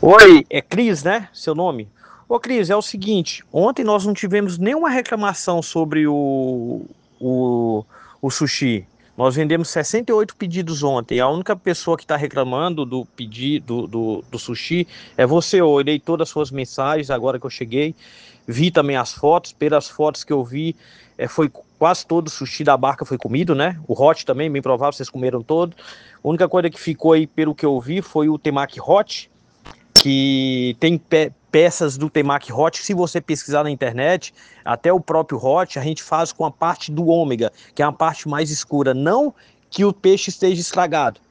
Oi, é Cris, né? Seu nome? Ô, Cris, é o seguinte: ontem nós não tivemos nenhuma reclamação sobre o, o sushi. Nós vendemos 68 pedidos ontem. A única pessoa que está reclamando do pedido do sushi é você. Eu olhei todas as suas mensagens agora que eu cheguei. Vi também as fotos. Pelas fotos que eu vi, foi quase todo o sushi da barca foi comido, né? O hot também, bem provável, vocês comeram todo. A única coisa que ficou aí, pelo que eu vi, foi o temaki hot que tem peças do temaki hot. Se você pesquisar na internet, até o próprio hot, a gente faz com a parte do ômega, que é a parte mais escura. Não que o peixe esteja estragado,